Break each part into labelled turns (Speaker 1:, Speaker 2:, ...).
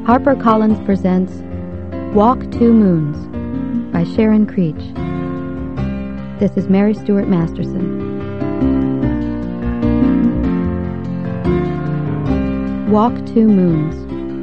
Speaker 1: HarperCollins presents Walk Two Moons by Sharon Creech. This is Mary Stuart Masterson. Walk Two Moons.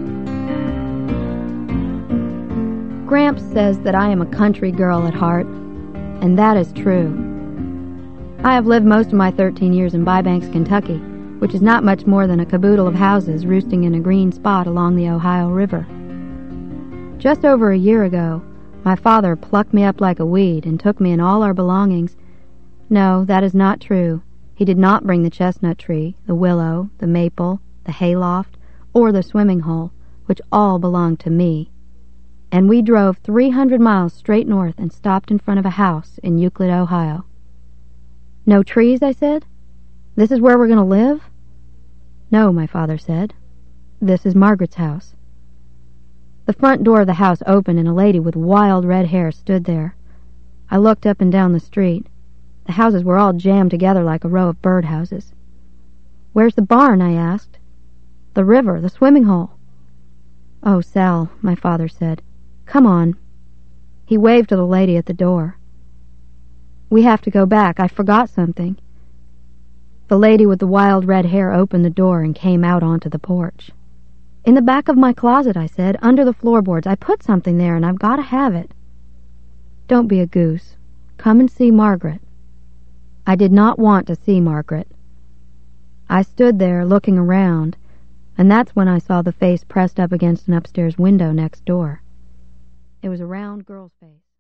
Speaker 1: Gramps says that I am a country girl at heart, and that is true. I have lived most of my 13 years in Bybanks, Kentucky, which is not much more than a caboodle of houses roosting in a green spot along the Ohio River. Just over a year ago, my father plucked me up like a weed and took me and all our belongings. No, that is not true. He did not bring the chestnut tree, the willow, the maple, the hayloft, or the swimming hole, which all belonged to me. And we drove 300 miles straight north and stopped in front of a house in Euclid, Ohio. No trees, I said? This is where we're going to live? No, my father said. This is Margaret's house. The front door of the house opened and a lady with wild red hair stood there. I looked up and down the street. The houses were all jammed together like a row of birdhouses. Where's the barn? I asked. The river, the swimming hole. Oh, Sal, my father said. Come on. He waved to the lady at the door. We have to go back. I forgot something. The lady with the wild red hair opened the door and came out onto the porch. In the back of my closet, I said, under the floorboards. I put something there and I've got to have it. Don't be a goose. Come and see Margaret. I did not want to see Margaret. I stood there looking around, and that's when I saw the face pressed up against an upstairs window next door. It was a round girl's face.